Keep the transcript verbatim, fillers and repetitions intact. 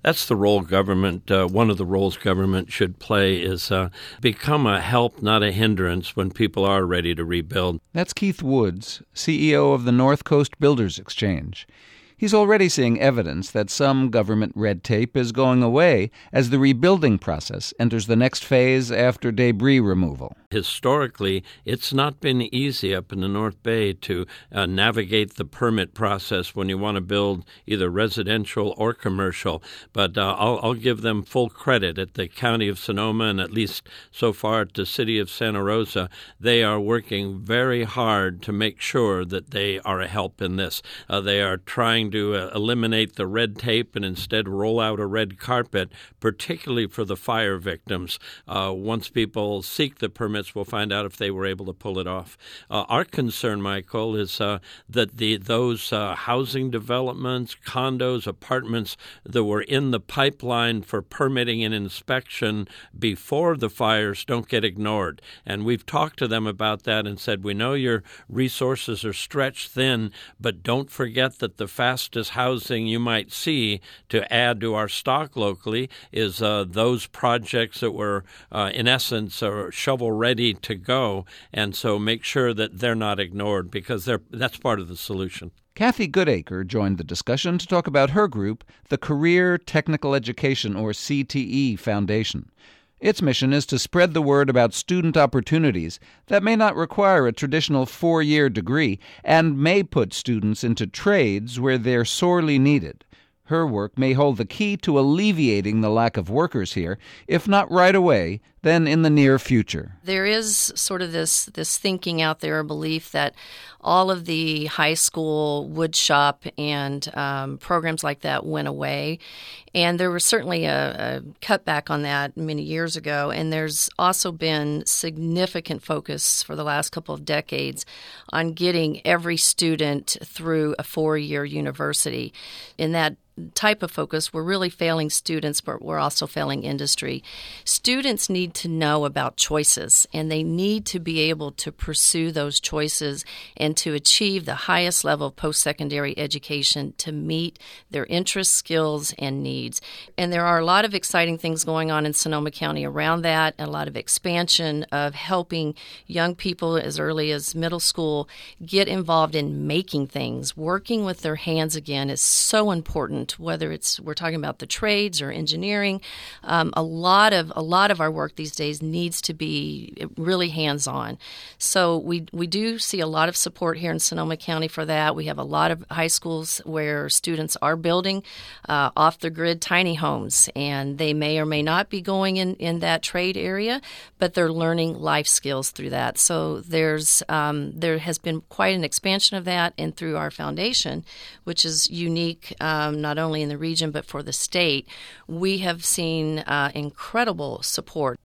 That's the role government, uh, one of the roles government should play is uh, become a help, not a hindrance when people are ready to rebuild. That's Keith Woods, C E O of the North Coast Builders Exchange. He's already seeing evidence that some government red tape is going away as the rebuilding process enters the next phase after debris removal. Historically, it's not been easy up in the North Bay to uh, navigate the permit process when you want to build either residential or commercial. But uh, I'll, I'll give them full credit at the County of Sonoma and at least so far at the City of Santa Rosa. They are working very hard to make sure that they are a help in this. Uh, they are trying to uh, eliminate the red tape and instead roll out a red carpet, particularly for the fire victims. Uh, once people seek the permit, we'll find out if they were able to pull it off. Uh, our concern, Michael, is uh, that the those uh, housing developments, condos, apartments that were in the pipeline for permitting and inspection before the fires don't get ignored. And we've talked to them about that and said, we know your resources are stretched thin, but don't forget that the fastest housing you might see to add to our stock locally is uh, those projects that were, uh, in essence, are shovel-ready ready to go, and so make sure that they're not ignored because they're that's part of the solution. Kathy Goodacre joined the discussion to talk about her group, the Career Technical Education, or C T E Foundation. Its mission is to spread the word about student opportunities that may not require a traditional four-year degree and may put students into trades where they're sorely needed. Her work may hold the key to alleviating the lack of workers here, if not right away, then in the near future. There is sort of this this thinking out there, a belief that all of the high school wood shop and um, programs like that went away. And there was certainly a, a cutback on that many years ago. And there's also been significant focus for the last couple of decades on getting every student through a four-year university. In that type of focus, we're really failing students, but we're also failing industry. Students need to know about choices, and they need to be able to pursue those choices and to achieve the highest level of post-secondary education to meet their interests, skills, and needs. And there are a lot of exciting things going on in Sonoma County around that, a lot of expansion of helping young people as early as middle school get involved in making things. Working with their hands again is so important. Whether it's we're talking about the trades or engineering, um, a lot of a lot of our work these days needs to be really hands-on. So we we do see a lot of support here in Sonoma County for that. We have a lot of high schools where students are building uh, off-the-grid tiny homes, and they may or may not be going in, in that trade area, but they're learning life skills through that. So there's um, there has been quite an expansion of that, and through our foundation, which is unique um, not only in the region but for the state, we have seen uh, incredible support.